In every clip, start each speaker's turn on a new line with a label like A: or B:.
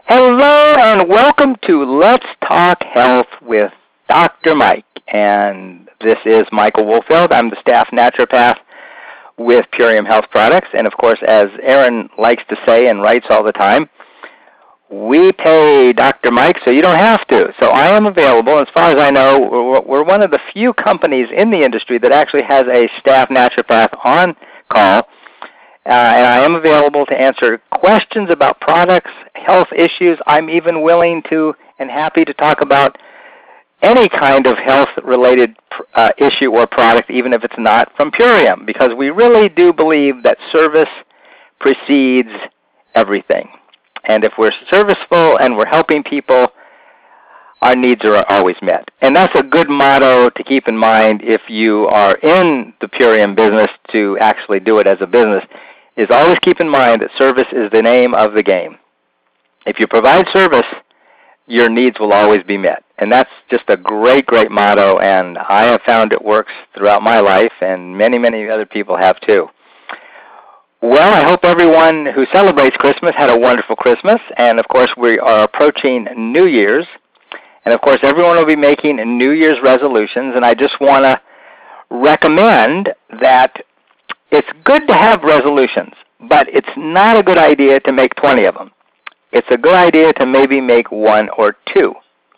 A: Hello and welcome to Let's Talk Health with Dr. Mike. And this is Michael Woolfield. I'm the staff naturopath with Purium Health Products. And of course, as Aaron likes to say and writes all the time, we pay Dr. Mike so you don't have to. So I am available. As far as I know, we're one of the few companies in the industry that actually has a staff naturopath on call. And I am available to answer questions about products, health issues. I'm even willing to and happy to talk about any kind of health-related issue or product, even if it's not from Purium, because we really do believe that service precedes everything. And if we're serviceful and we're helping people, our needs are always met. And that's a good motto to keep in mind if you are in the Purium business to actually do it as a business, is always keep in mind that service is the name of the game. If you provide service, your needs will always be met. And that's just a great, great motto, and I have found it works throughout my life, and many, many other people have too. Well, I hope everyone who celebrates Christmas had a wonderful Christmas, and of course we are approaching New Year's, and of course everyone will be making New Year's resolutions, and I just want to recommend that it's good to have resolutions, but it's not a good idea to make 20 of them. It's a good idea to maybe make one or two.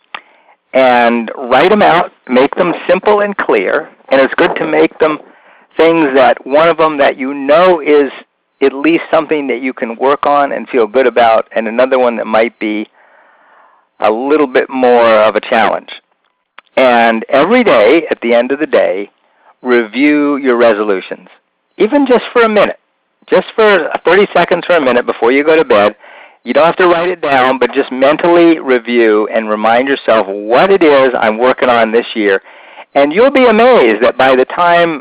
A: And write them out, make them simple and clear, and it's good to make them things that one of them that you know is at least something that you can work on and feel good about, and another one that might be a little bit more of a challenge. And every day, at the end of the day, review your resolutions. Even just for a minute, just for 30 seconds or a minute before you go to bed. You don't have to write it down, but just mentally review and remind yourself what it is I'm working on this year. And you'll be amazed that by the time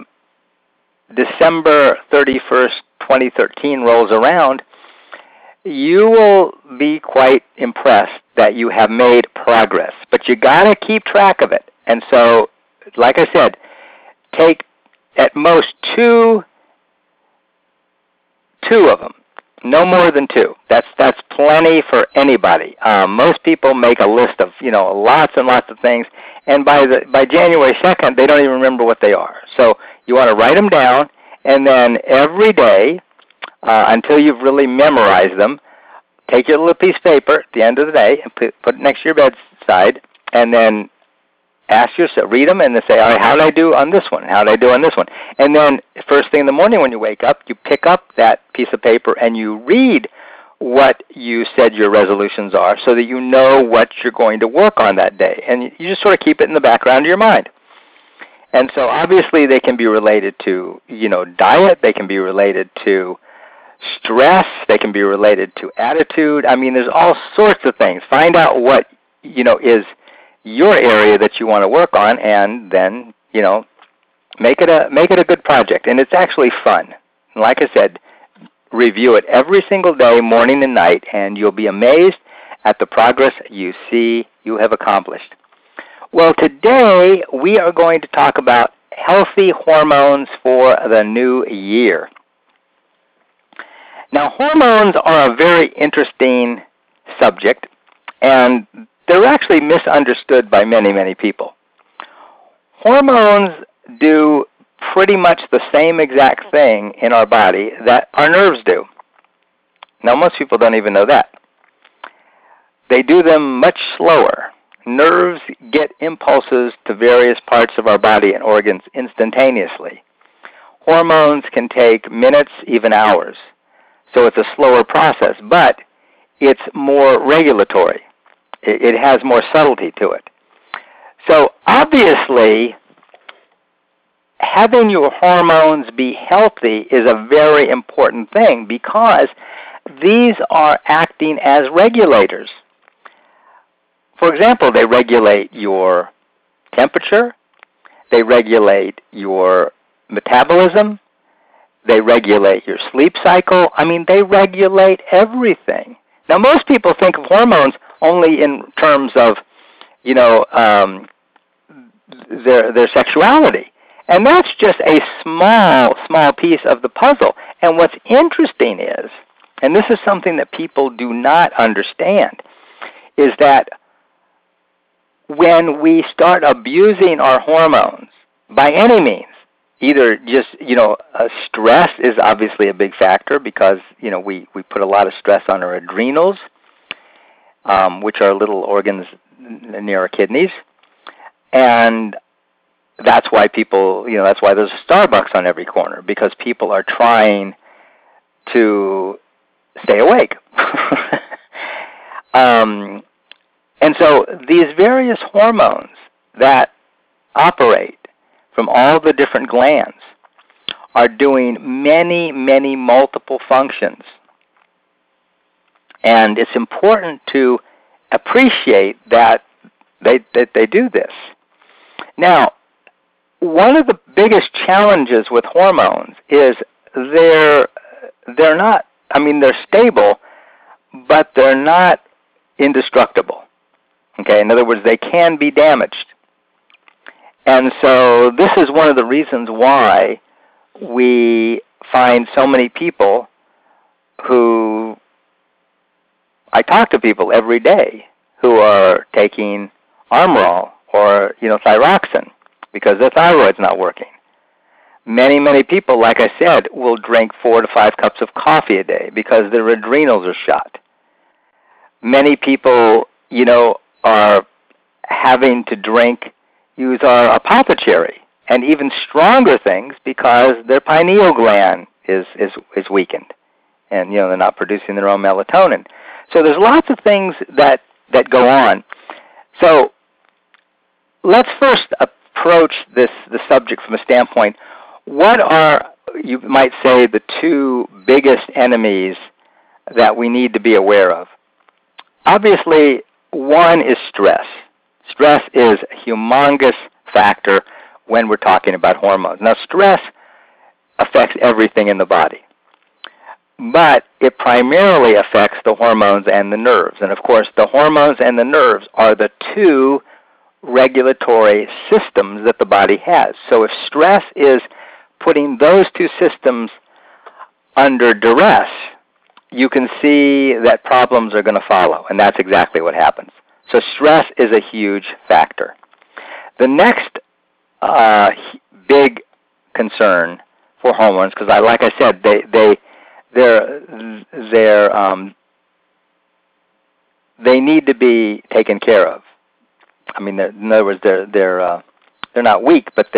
A: December 31st, 2013 rolls around, you will be quite impressed that you have made progress. But you got to keep track of it. And so, like I said, take at most two of them, no more than two. That's plenty for anybody. Most people make a list of lots and lots of things, and by January 2nd, they don't even remember what they are. So you want to write them down, and then every day until you've really memorized them, take your little piece of paper at the end of the day and put it next to your bedside, and then ask yourself, read them, and then say, all right, how did I do on this one? How did I do on this one? And then first thing in the morning when you wake up, you pick up that piece of paper and you read what you said your resolutions are so that you know what you're going to work on that day. And you just sort of keep it in the background of your mind. And so obviously they can be related to, diet. They can be related to stress. They can be related to attitude. I mean, there's all sorts of things. Find out what, is your area that you want to work on, and then, make it a good project. And it's actually fun. And like I said, review it every single day, morning and night, and you'll be amazed at the progress you see you have accomplished. Well, today we are going to talk about healthy hormones for the new year. Now, hormones are a very interesting subject, and they're actually misunderstood by many, many people. Hormones do pretty much the same exact thing in our body that our nerves do. Now, most people don't even know that. They do them much slower. Nerves get impulses to various parts of our body and organs instantaneously. Hormones can take minutes, even hours. So it's a slower process, but it's more regulatory. It has more subtlety to it. So obviously, having your hormones be healthy is a very important thing because these are acting as regulators. For example, they regulate your temperature, they regulate your metabolism, they regulate your sleep cycle. I mean, they regulate everything. Now, most people think of hormones only in terms of, their sexuality. And that's just a small piece of the puzzle. And what's interesting is, and this is something that people do not understand, is that when we start abusing our hormones by any means, either just, stress is obviously a big factor because, we put a lot of stress on our adrenals, which are little organs near our kidneys. And that's why people, that's why there's a Starbucks on every corner, because people are trying to stay awake. And so these various hormones that operate from all the different glands are doing many, many multiple functions. And it's important to appreciate that they do this. Now, one of the biggest challenges with hormones is they're not, they're stable, but they're not indestructible. Okay, in other words, they can be damaged. And so this is one of the reasons why we find so many people who, I talk to people every day who are taking Armorol or, Thyroxin because their thyroid's not working. Many, many people, like I said, will drink 4 to 5 cups of coffee a day because their adrenals are shot. Many people, are having to use our apothecary and even stronger things because their pineal gland is weakened, and they're not producing their own melatonin. So there's lots of things that go on. So let's first approach the subject from a standpoint. What are, you might say, the two biggest enemies that we need to be aware of? Obviously, one is stress. Stress is a humongous factor when we're talking about hormones. Now, stress affects everything in the body, but it primarily affects the hormones and the nerves. And of course, the hormones and the nerves are the two regulatory systems that the body has. So if stress is putting those two systems under duress, you can see that problems are going to follow, and that's exactly what happens. So stress is a huge factor. The next big concern for hormones, because like I said, they need to be taken care of. In other words, they're not weak, but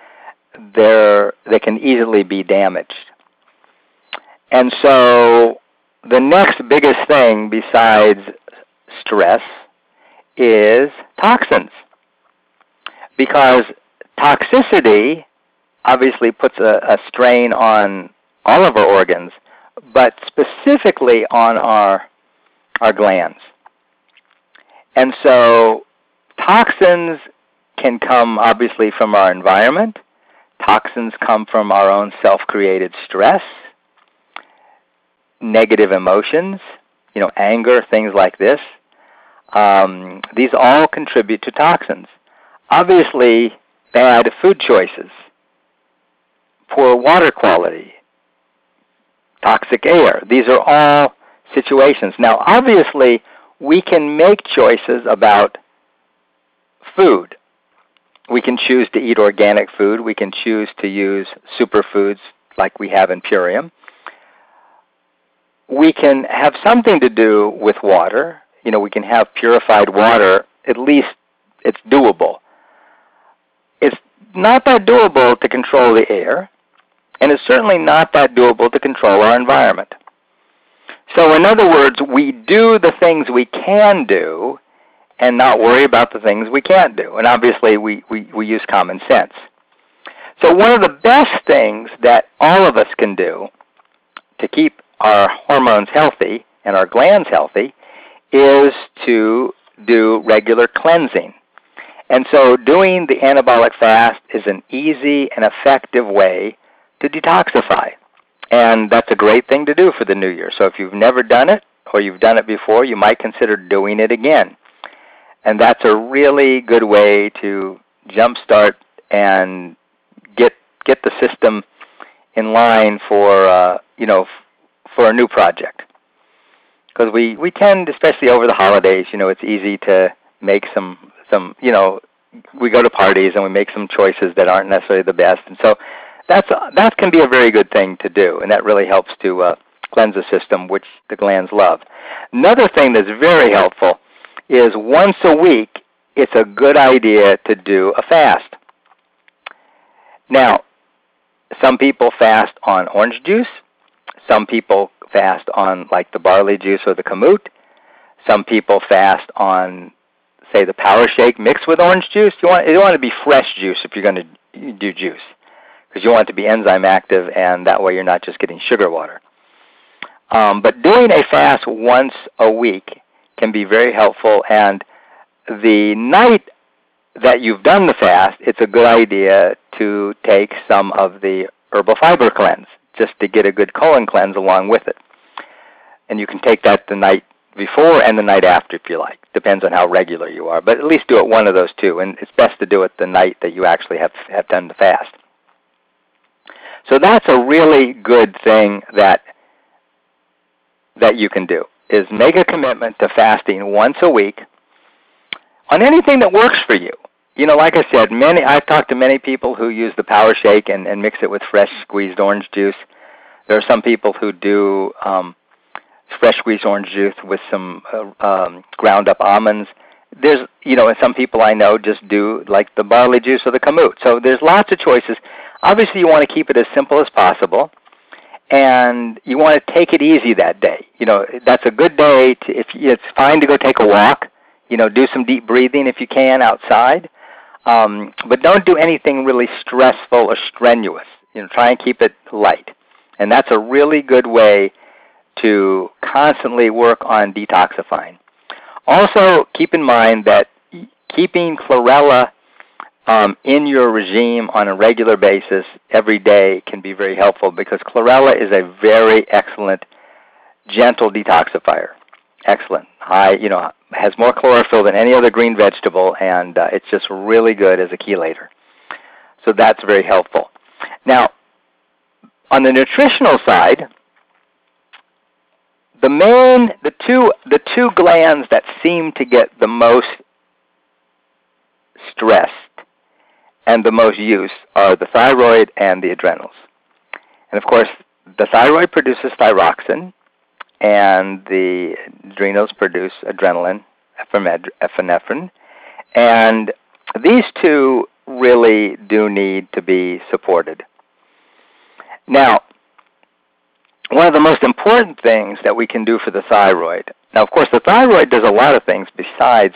A: they can easily be damaged. And so the next biggest thing besides stress is toxins, because toxicity obviously puts a strain on all of our organs, but specifically on our glands. And so toxins can come obviously from our environment. Toxins come from our own self-created stress, negative emotions, anger, things like this. These all contribute to toxins. Obviously, bad food choices, poor water quality, toxic air. These are all situations. Now, obviously, we can make choices about food. We can choose to eat organic food. We can choose to use superfoods like we have in Purium. We can have something to do with water. We can have purified water. At least it's doable. It's not that doable to control the air, and it's certainly not that doable to control our environment. So in other words, we do the things we can do and not worry about the things we can't do. And obviously, we use common sense. So one of the best things that all of us can do to keep our hormones healthy and our glands healthy is to do regular cleansing. And so doing the anabolic fast is an easy and effective way to detoxify. And that's a great thing to do for the new year. So if you've never done it or you've done it before, you might consider doing it again. And that's a really good way to jumpstart and get the system in line for for a new project. because we tend, especially over the holidays, it's easy to make some we go to parties and we make some choices that aren't necessarily the best, and so that can be a very good thing to do, and that really helps to cleanse the system, which the glands love. Another thing that's very helpful is once a week, it's a good idea to do a fast. Now, some people fast on orange juice. Some people fast on like the barley juice or the kamut. Some people fast on, say, the Power Shake mixed with orange juice. You want to be fresh juice if you're going to do juice, because you want it to be enzyme active, and that way you're not just getting sugar water. But doing a fast once a week can be very helpful, and the night that you've done the fast, it's a good idea to take some of the herbal fiber cleanse, just to get a good colon cleanse along with it. And you can take that the night before and the night after if you like. Depends on how regular you are, but at least do it one of those two, and it's best to do it the night that you actually have done the fast. So that's a really good thing that you can do, is make a commitment to fasting once a week on anything that works for you. Like I said, I've talked to many people who use the Power Shake and mix it with fresh squeezed orange juice. There are some people who do fresh squeezed orange juice with some ground up almonds. There's, and some people I know just do like the barley juice or the kamut. So there's lots of choices. Obviously, you want to keep it as simple as possible, and you want to take it easy that day. That's a good day if it's fine to go take a walk. Do some deep breathing if you can outside, but don't do anything really stressful or strenuous. Try and keep it light, and that's a really good way to constantly work on detoxifying. Also, keep in mind that keeping chlorella in your regime on a regular basis every day can be very helpful, because chlorella is a very excellent, gentle detoxifier. Excellent. Has more chlorophyll than any other green vegetable, and it's just really good as a chelator. So that's very helpful. Now, on the nutritional side, the two glands that seem to get the most stressed and the most use are the thyroid and the adrenals. And of course, the thyroid produces thyroxine, and the adrenals produce adrenaline, epinephrine, and these two really do need to be supported. Now, one of the most important things that we can do for the thyroid, now of course the thyroid does a lot of things besides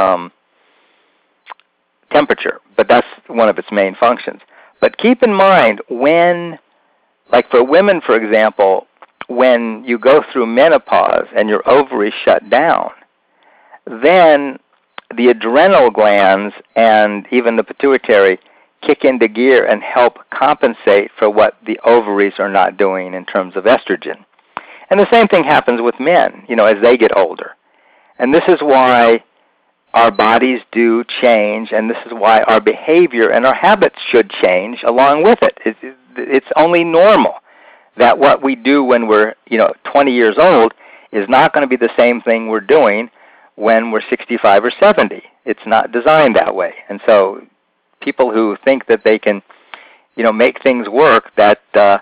A: temperature, but that's one of its main functions. But keep in mind like for women, for example, when you go through menopause and your ovaries shut down, then the adrenal glands and even the pituitary kick into gear and help compensate for what the ovaries are not doing in terms of estrogen. And the same thing happens with men, as they get older. And this is why our bodies do change, and this is why our behavior and our habits should change along with it. It's only normal that what we do when we're 20 years old is not going to be the same thing we're doing when we're 65 or 70. It's not designed that way. And so people who think that they can make things work that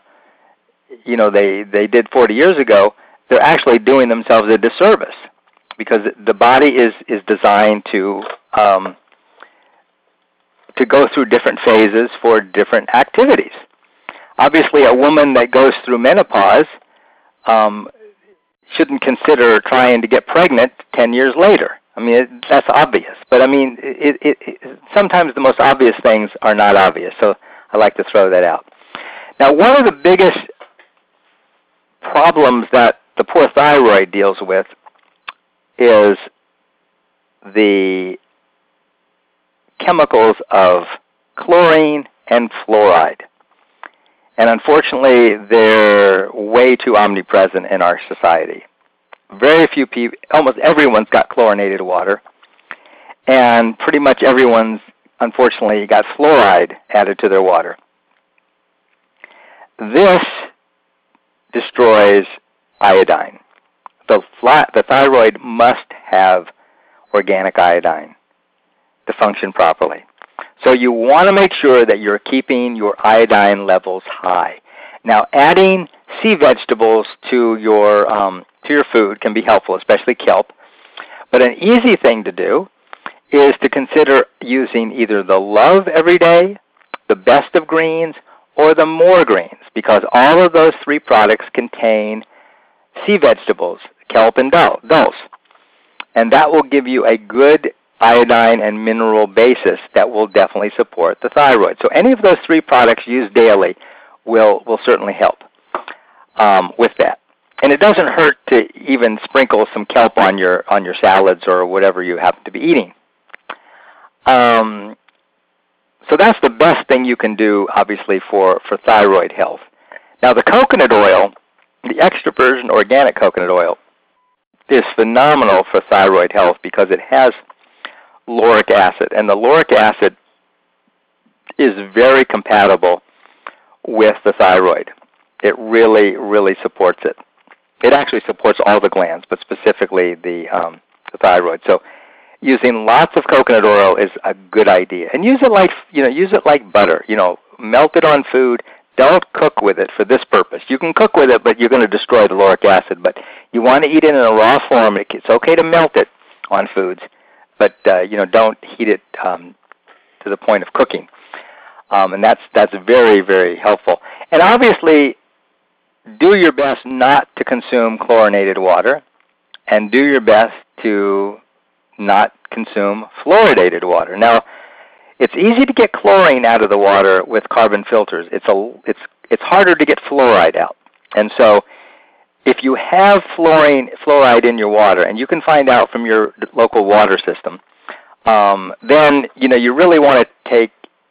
A: they did 40 years ago, they're actually doing themselves a disservice, because the body is designed to go through different phases for different activities. Obviously, a woman that goes through menopause shouldn't consider trying to get pregnant 10 years later. I mean, that's obvious. But I mean, sometimes the most obvious things are not obvious, so I like to throw that out. Now, one of the biggest problems that the poor thyroid deals with is the chemicals of chlorine and fluoride. And unfortunately, they're way too omnipresent in our society. Very few people, almost everyone's got chlorinated water, and pretty much everyone's, unfortunately, got fluoride added to their water. This destroys iodine. the thyroid must have organic iodine to function properly. So you want to make sure that you're keeping your iodine levels high. Now, adding sea vegetables to your food can be helpful, especially kelp. But an easy thing to do is to consider using either the Love Every Day, the Best of Greens, or the More Greens, because all of those three products contain sea vegetables, kelp and dulse. And that will give you a good iodine and mineral basis that will definitely support the thyroid. So any of those three products used daily will certainly help with that. And it doesn't hurt to even sprinkle some kelp on your salads or whatever you happen to be eating. So that's the best thing you can do, obviously, for thyroid health. Now, the coconut oil, the extra virgin organic coconut oil, is phenomenal for thyroid health because it has lauric acid, and the lauric acid is very compatible with the thyroid. It really, really supports it. It actually supports all the glands, but specifically the thyroid. So using lots of coconut oil is a good idea, and use it like butter. Melt it on food. Don't cook with it for this purpose. You can cook with it, but you're going to destroy the lauric acid. But you want to eat it in a raw form. It's okay to melt it on foods, but don't heat it to the point of cooking. And that's very, very helpful. And obviously, do your best not to consume chlorinated water, and do your best to not consume fluoridated water. Now, it's easy to get chlorine out of the water with carbon filters. It's harder to get fluoride out. And so if you have fluoride in your water, and you can find out from your local water system, then you really want to take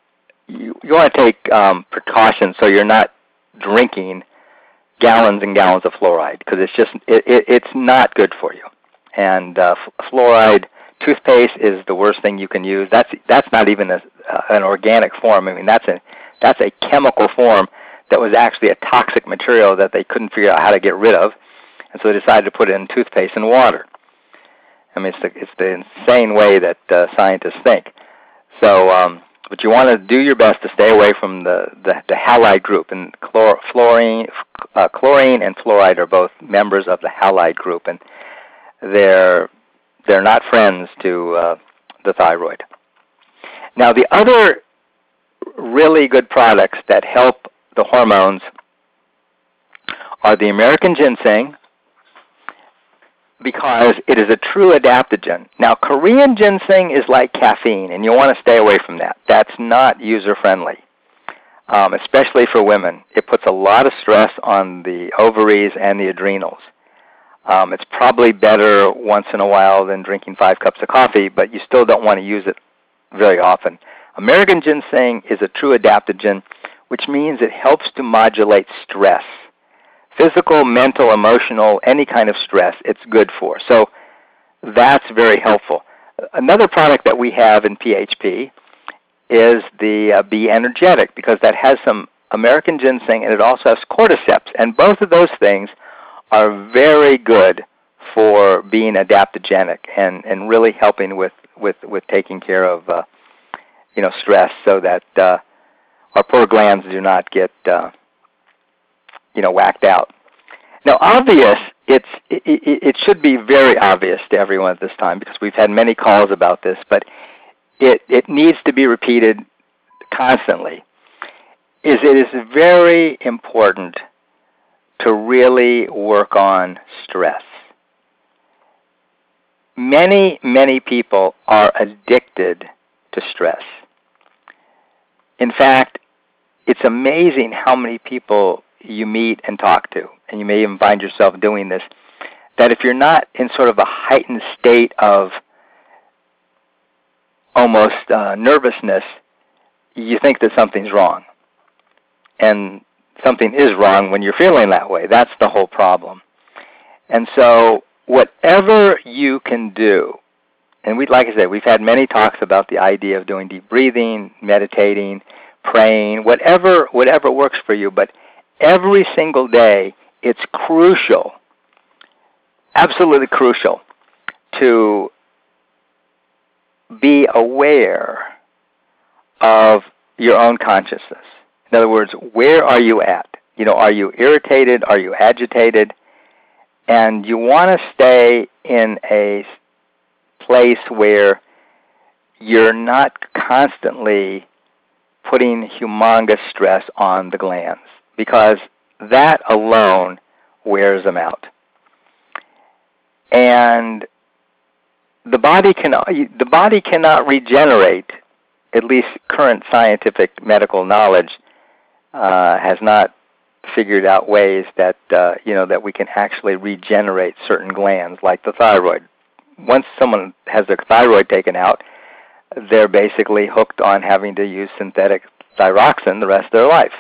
A: precautions so you're not drinking gallons and gallons of fluoride, because it's not good for you. And fluoride toothpaste is the worst thing you can use. That's not even an organic form. I mean, that's a chemical form that was actually a toxic material that they couldn't figure out how to get rid of, and so they decided to put it in toothpaste and water. I mean, it's the insane way that scientists think. So, but you want to do your best to stay away from the halide group, and chlorine and fluoride are both members of the halide group, and they're not friends to the thyroid. Now, the other really good products that help the hormones are the American ginseng, because it is a true adaptogen. Now, Korean ginseng is like caffeine, and you want to stay away from that. That's not user-friendly, especially for women. It puts a lot of stress on the ovaries and the adrenals. It's probably better once in a while than drinking 5 cups of coffee, but you still don't want to use it very often. American ginseng is a true adaptogen, which means it helps to modulate stress. Physical, mental, emotional, any kind of stress, it's good for. So that's very helpful. Another product that we have in PHP is the Be Energetic, because that has some American ginseng, and it also has cordyceps. And both of those things are very good for being adaptogenic and really helping with taking care of stress, so that our poor glands do not get whacked out. Now, it should be very obvious to everyone at this time, because we've had many calls about this, but it needs to be repeated constantly. It is very important to really work on stress. Many, many people are addicted to stress. In fact, it's amazing how many people you meet and talk to, and you may even find yourself doing this, that if you're not in sort of a heightened state of almost nervousness, you think that something's wrong. And something is wrong when you're feeling that way. That's the whole problem. And so whatever you can do, and like I said, we've had many talks about the idea of doing deep breathing, meditating, praying, whatever works for you, but every single day, it's crucial absolutely crucial to be aware of your own consciousness. In other words, where are you at? Are you irritated? Are you agitated? And you want to stay in a place where you're not constantly putting humongous stress on the glands, because that alone wears them out. And the body cannot regenerate. At least current scientific medical knowledge has not figured out ways that that we can actually regenerate certain glands, like the thyroid. Once someone has their thyroid taken out, they're basically hooked on having to use synthetic thyroxine the rest of their life.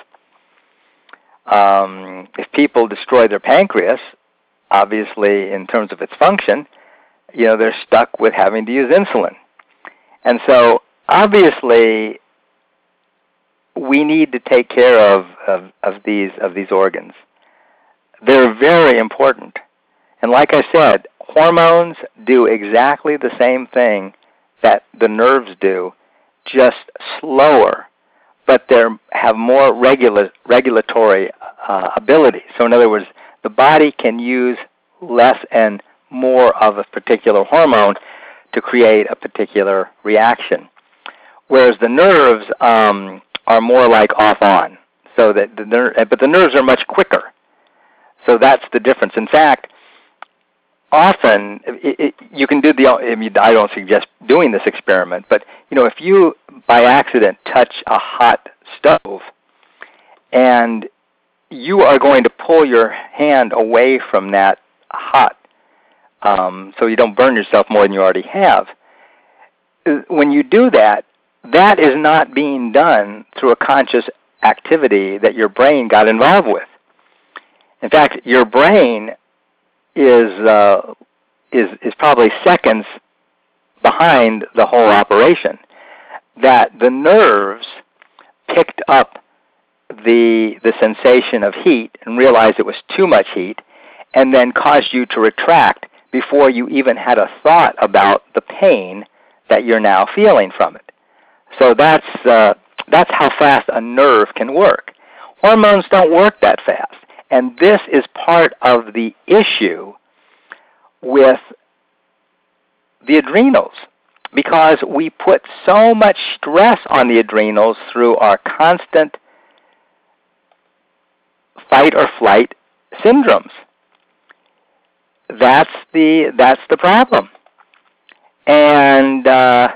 A: If people destroy their pancreas, obviously in terms of its function, they're stuck with having to use insulin. And so obviously we need to take care of these organs. They're very important. And like I said, hormones do exactly the same thing that the nerves do, just slower, but they have more regulatory ability. So in other words, the body can use less and more of a particular hormone to create a particular reaction, whereas the nerves are more like off-on. So that but the nerves are much quicker. So that's the difference. In fact, often you can do I don't suggest doing this experiment, but if you by accident touch a hot stove and you are going to pull your hand away from that hot, so you don't burn yourself more than you already have. When you do that, that is not being done through a conscious activity that your brain got involved with. In fact, your brain is probably seconds behind the whole operation. That the nerves picked up the sensation of heat and realized it was too much heat, and then caused you to retract before you even had a thought about the pain that you're now feeling from it. So that's how fast a nerve can work. Hormones don't work that fast. And this is part of the issue with the adrenals, because we put so much stress on the adrenals through our constant fight or flight syndromes. That's the problem. And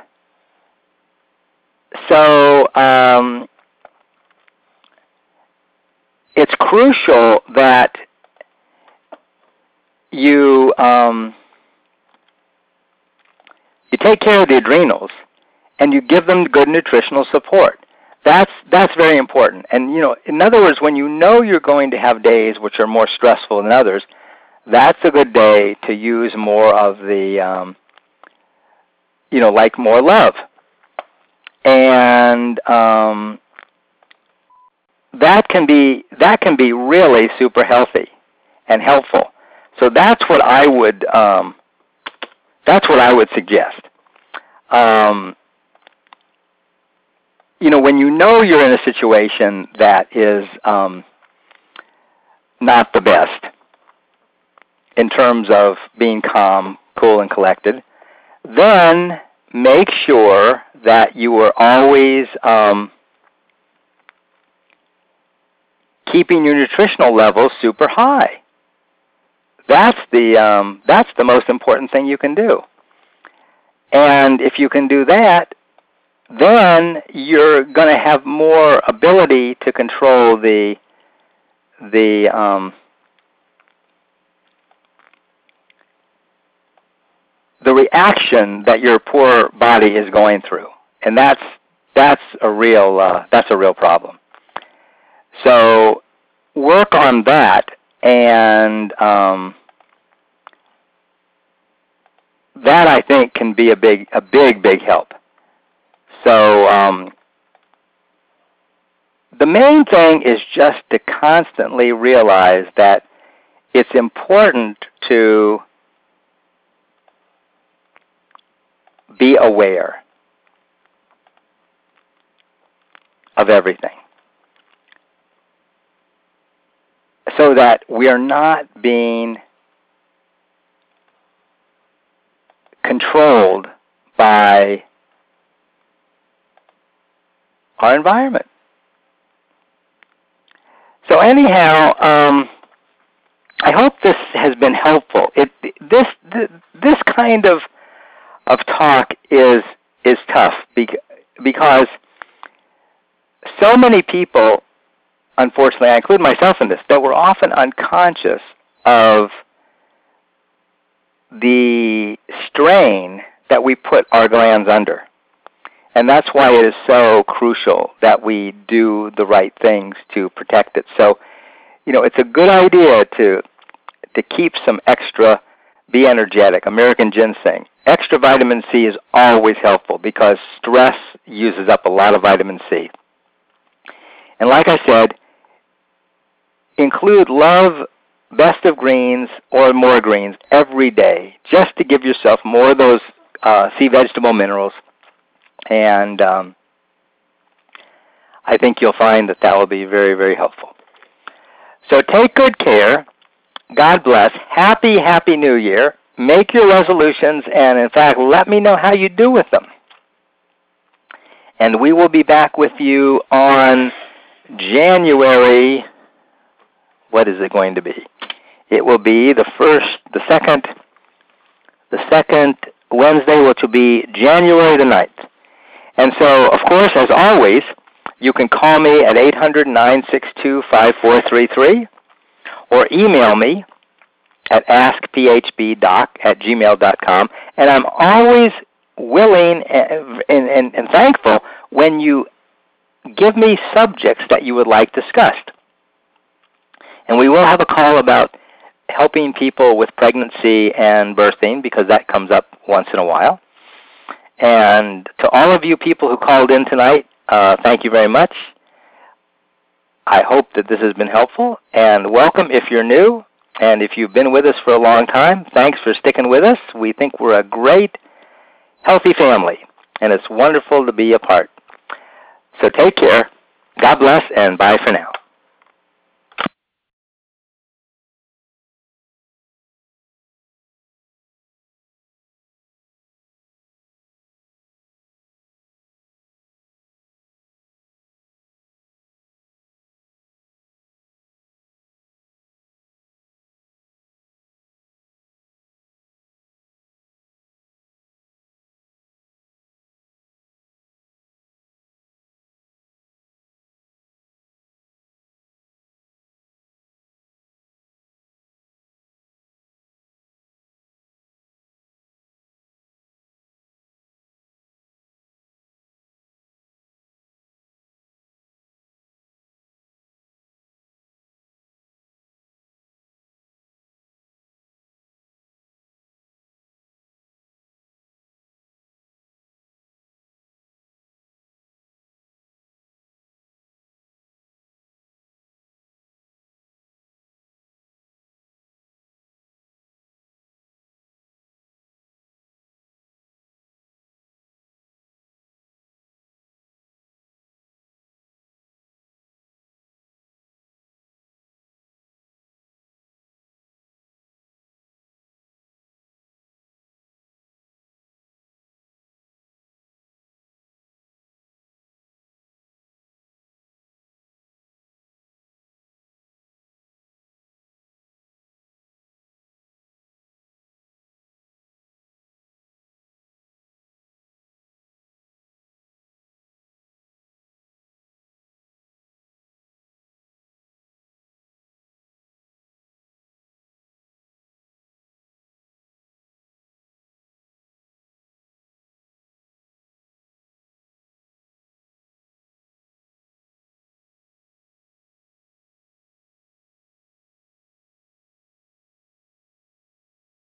A: so it's crucial that you take care of the adrenals and you give them good nutritional support. That's very important. And in other words, when you're going to have days which are more stressful than others, that's a good day to use more of the like more love. And that can be really super healthy and helpful. So that's what I would suggest. When you're in a situation that is not the best in terms of being calm, cool, and collected, then make sure that you are always keeping your nutritional levels super high. That's the most important thing you can do. And if you can do that, then you're going to have more ability to control the reaction that your poor body is going through, and that's a real problem. So work on that, and that I think can be a big help. So the main thing is just to constantly realize that it's important to be aware of everything so that we are not being controlled by our environment. So anyhow, I hope this has been helpful. This kind of talk is tough because so many people, unfortunately, I include myself in this, that we're often unconscious of the strain that we put our glands under. And that's why it is so crucial that we do the right things to protect it. So, it's a good idea to keep some extra, be energetic, American ginseng. Extra vitamin C is always helpful because stress uses up a lot of vitamin C. And like I said, include Love Best of Greens or More Greens every day just to give yourself more of those sea vegetable minerals. And I think you'll find that will be very, very helpful. So take good care. God bless. Happy, happy New Year. Make your resolutions, and in fact, let me know how you do with them. And we will be back with you on January, what is it going to be? It will be the second Wednesday, which will be January the 9th. And so, of course, as always, you can call me at 800-962-5433 or email me at askphbdoc@gmail.com. And I'm always willing and thankful when you give me subjects that you would like discussed. And we will have a call about helping people with pregnancy and birthing because that comes up once in a while. And to all of you people who called in tonight, thank you very much. I hope that this has been helpful, and welcome if you're new, and if you've been with us for a long time, thanks for sticking with us. We think we're a great, healthy family, and it's wonderful to be a part. So take care, God bless, and bye for now.